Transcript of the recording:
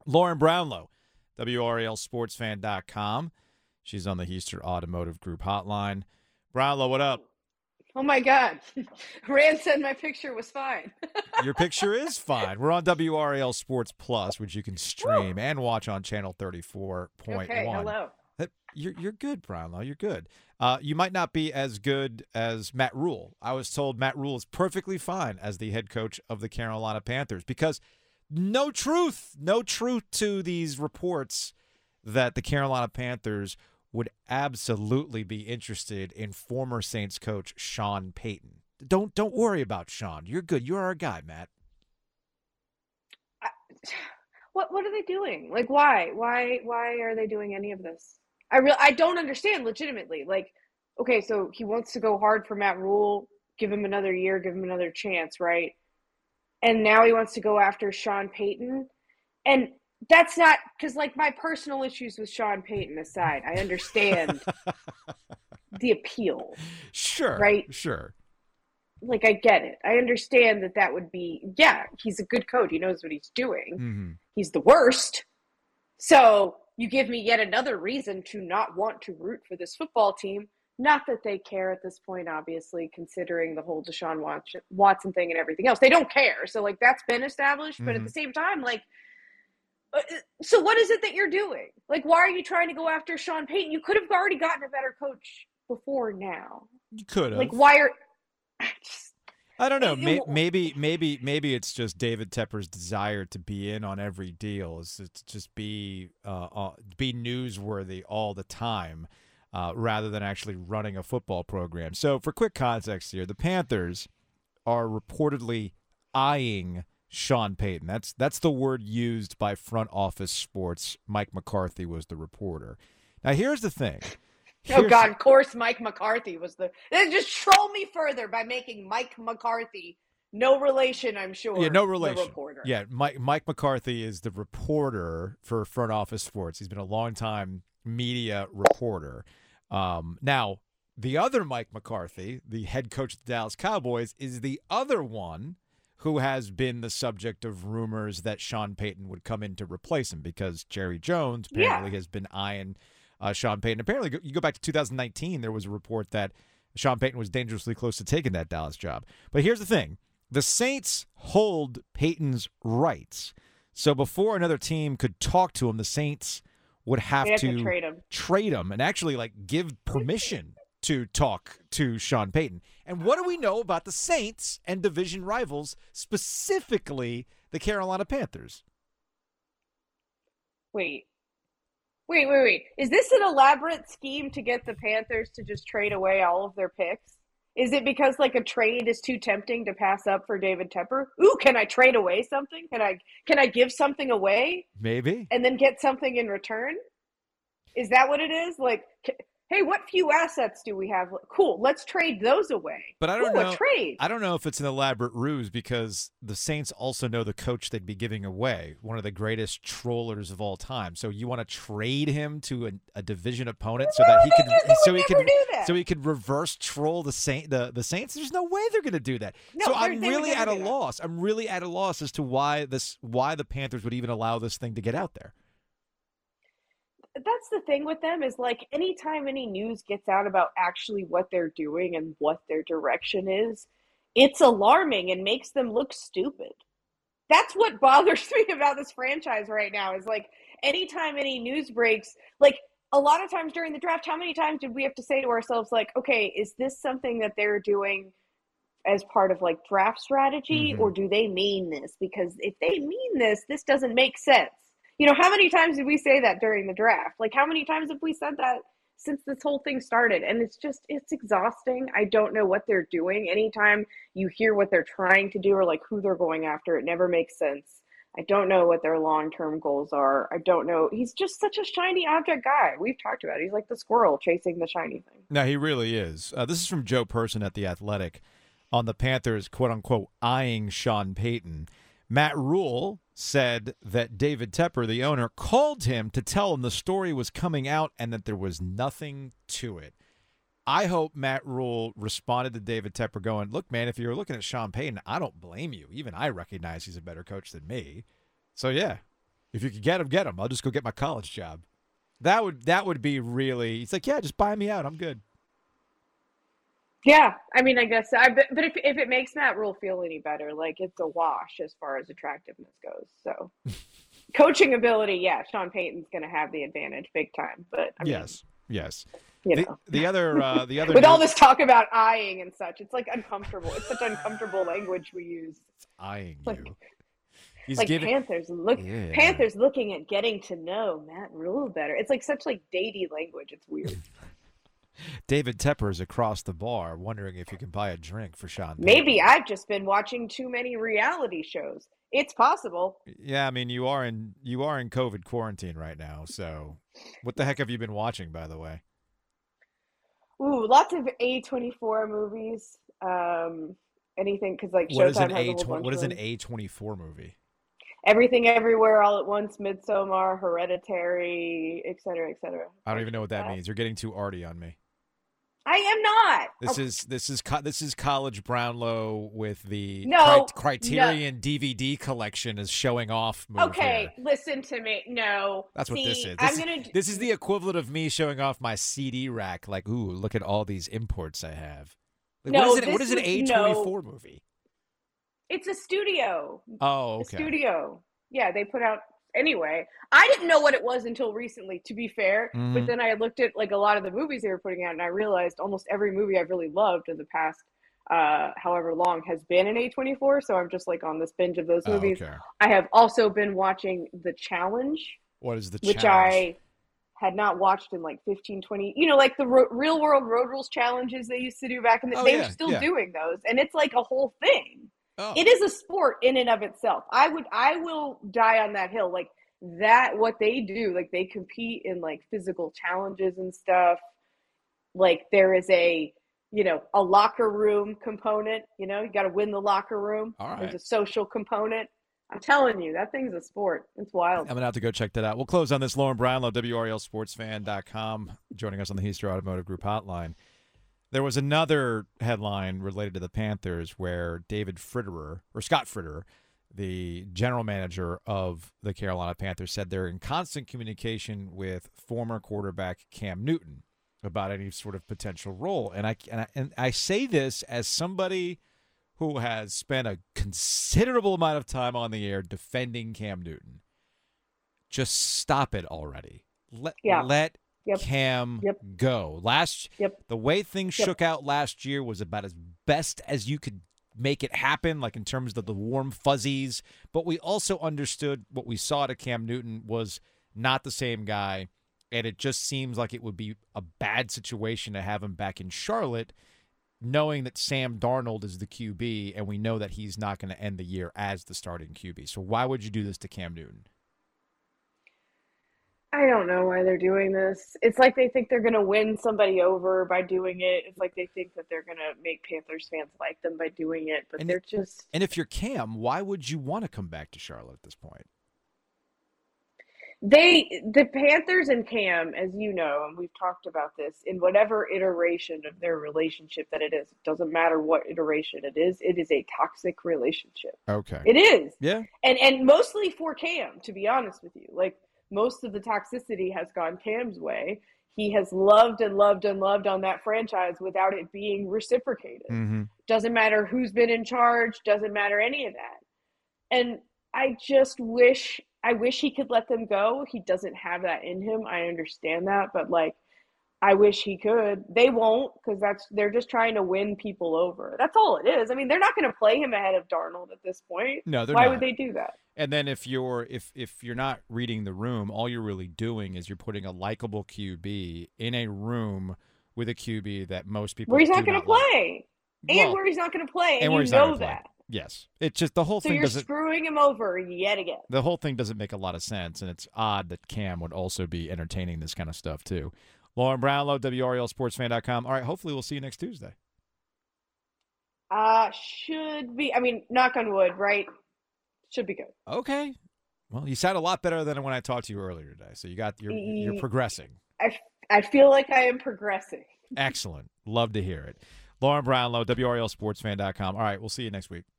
Lauren Brownlow, WRALSportsFan.com. She's on the Heister Automotive Group hotline. Brownlow, what up? Oh, my God. Rand said my picture was fine. Your picture is fine. We're on WRAL Sports Plus, which you can stream and watch on Channel 34.1. Okay, hello. You're good, Brownlow. You're good. You might not be as good as Matt Rule. I was told Matt Rule is perfectly fine as the head coach of the Carolina Panthers because no truth to these reports that the Carolina Panthers would absolutely be interested in former Saints coach Sean Payton. Don't worry about Sean. You're good. You're our guy, Matt. What are they doing? Like, why are they doing any of this? I don't understand legitimately. Like, okay, so he wants to go hard for Matt Rule, give him another year, give him another chance, right? And now he wants to go after Sean Payton. And that's not because, like, my personal issues with Sean Payton aside, I understand the appeal. Sure. Right? Sure. Like, I get it. I understand that would be, yeah, he's a good coach. He knows what he's doing. Mm-hmm. He's the worst. So you give me yet another reason to not want to root for this football team. Not that they care at this point, obviously, considering the whole Deshaun Watson thing and everything else. They don't care. So, like, that's been established. But at the same time, like, so what is it that you're doing? Like, why are you trying to go after Sean Payton? You could have already gotten a better coach before now. You could have. Like, why are... I don't know. Maybe it's just David Tepper's desire to be in on every deal, is to just be newsworthy all the time, rather than actually running a football program. So, for quick context here, the Panthers are reportedly eyeing Sean Payton. That's the word used by Front Office Sports. Mike McCarthy was the reporter. Now, here's the thing. Oh, God, of course Mike McCarthy was the... They just troll me further by making Mike McCarthy, no relation, I'm sure, no relation. The reporter. Yeah, Mike McCarthy is the reporter for Front Office Sports. He's been a long-time media reporter. Now, the other Mike McCarthy, the head coach of the Dallas Cowboys, is the other one who has been the subject of rumors that Sean Payton would come in to replace him because Jerry Jones apparently has been eyeing Sean Payton. Apparently, you go back to 2019, there was a report that Sean Payton was dangerously close to taking that Dallas job. But here's the thing. The Saints hold Payton's rights. So before another team could talk to him, the Saints would have to trade him and actually like give permission to talk to Sean Payton. And what do we know about the Saints and division rivals, specifically the Carolina Panthers? Wait. Is this an elaborate scheme to get the Panthers to just trade away all of their picks? Is it because, like, a trade is too tempting to pass up for David Tepper? Ooh, can I trade away something? Can I give something away? Maybe. And then get something in return? Is that what it is? Like, hey, what few assets do we have? Cool, let's trade those away. But I don't know. A trade. I don't know if it's an elaborate ruse because the Saints also know the coach they'd be giving away, one of the greatest trollers of all time. So you want to trade him to a division opponent so that he could reverse troll the Saints. There's no way they're going to do that. No, so I'm really at a loss. I'm really at a loss as to why the Panthers would even allow this thing to get out there. That's the thing with them is, like, anytime any news gets out about actually what they're doing and what their direction is, it's alarming and makes them look stupid. That's what bothers me about this franchise right now is, like, anytime any news breaks, like, a lot of times during the draft, how many times did we have to say to ourselves, like, okay, is this something that they're doing as part of, like, draft strategy, or do they mean this? Because if they mean this doesn't make sense. You know, how many times did we say that during the draft? Like, how many times have we said that since this whole thing started? And it's exhausting. I don't know what they're doing. Anytime you hear what they're trying to do or, like, who they're going after, it never makes sense. I don't know what their long-term goals are. I don't know. He's just such a shiny object guy. We've talked about it. He's like the squirrel chasing the shiny thing. No, he really is. This is from Joe Person at The Athletic on the Panthers, quote-unquote, eyeing Sean Payton. Matt Rule said that David Tepper, the owner, called him to tell him the story was coming out and that there was nothing to it. I hope Matt Rule responded to David Tepper going, look, man, if you're looking at Sean Payton, I don't blame you. Even I recognize he's a better coach than me. So, yeah. If you could get him, get him. I'll just go get my college job. That would be really. It's like, yeah, just buy me out. I'm good. Yeah, I mean, I guess. But if it makes Matt Rule feel any better, like it's a wash as far as attractiveness goes. So, coaching ability, yeah, Sean Payton's going to have the advantage big time. But I mean, yes. You know. The other with all this talk about eyeing and such, it's like uncomfortable. It's such uncomfortable language we use. It's eyeing like, you. He's like giving, Panthers looking at getting to know Matt Rule better. It's like such like datey language. It's weird. David Tepper is across the bar, wondering if you can buy a drink for Sean Payton. Maybe I've just been watching too many reality shows. It's possible. Yeah, I mean, you are in COVID quarantine right now. So, what the heck have you been watching, by the way? Ooh, lots of A24 movies. Anything because like Showtime has a whole bunch. What is an A24 movie? Everything, Everywhere, All at Once, Midsommar, Hereditary, et cetera, et cetera. I don't even know what that means. You're getting too arty on me. I am not. This is College Brownlow with the Criterion DVD collection is showing off. Okay, listen to me. No, that's what this is. This is the equivalent of me showing off my CD rack. Like, ooh, look at all these imports I have. Like, no, what is an A24 movie? It's a studio. Oh, okay. A studio. Yeah, they put out. Anyway, I didn't know what it was until recently, to be fair. Mm-hmm. But then I looked at like a lot of the movies they were putting out, and I realized almost every movie I've really loved in the past, however long, has been an A24. So I'm just like on this binge of those movies. Okay. I have also been watching The Challenge. What is The Challenge? Which I had not watched in like 15, 20, like the real world road rules challenges they used to do back in the day. They're still doing those. And it's like a whole thing. Oh. It is a sport in and of itself. I will die on that hill. Like that, what they do, like they compete in like physical challenges and stuff. Like there is a locker room component, you got to win the locker room. All right. There's a social component. I'm telling you, that thing's a sport. It's wild. I'm going to have to go check that out. We'll close on this. Lauren Brownlow, WRLSportsFan.com, joining us on the Heaster Automotive Group hotline. There was another headline related to the Panthers where Scott Fitterer, the general manager of the Carolina Panthers, said they're in constant communication with former quarterback Cam Newton about any sort of potential role. And I say this as somebody who has spent a considerable amount of time on the air defending Cam Newton. Just stop it already. Let Cam go. The way things shook out last year was about as best as you could make it happen, like in terms of the warm fuzzies. But we also understood what we saw to Cam Newton was not the same guy, and it just seems like it would be a bad situation to have him back in Charlotte, knowing that Sam Darnold is the QB, and we know that he's not going to end the year as the starting QB. So why would you do this to Cam Newton? I don't know why they're doing this. It's like they think they're going to win somebody over by doing it. It's like they think that they're going to make Panthers fans like them by doing it, but they're just... And if you're Cam, why would you want to come back to Charlotte at this point? The Panthers and Cam, as you know, and we've talked about this, in whatever iteration of their relationship that it is, it doesn't matter what iteration it is a toxic relationship. Okay. It is. Yeah. And mostly for Cam, to be honest with you. Like, most of the toxicity has gone Cam's way. He has loved and loved and loved on that franchise without it being reciprocated. Mm-hmm. Doesn't matter who's been in charge, doesn't matter any of that. And I just wish he could let them go. He doesn't have that in him. I understand that, but like, I wish he could. They won't, because they're just trying to win people over. That's all it is. I mean, they're not going to play him ahead of Darnold at this point. No, they're not. Why would they do that? And then if you're not reading the room, all you're really doing is you're putting a likable QB in a room with a QB that most people where he's not going to play, and where he's not going to play, and you know that. Yes, it's just the whole thing. So you're screwing him over yet again. The whole thing doesn't make a lot of sense, and it's odd that Cam would also be entertaining this kind of stuff too. Lauren Brownlow, WRLSportsFan.com. All right, hopefully we'll see you next Tuesday. Should be. I mean, knock on wood, right? Should be good. Okay. Well, you sound a lot better than when I talked to you earlier today. So you're progressing. I feel like I am progressing. Excellent. Love to hear it. Lauren Brownlow, WRLSportsFan.com. All right, we'll see you next week.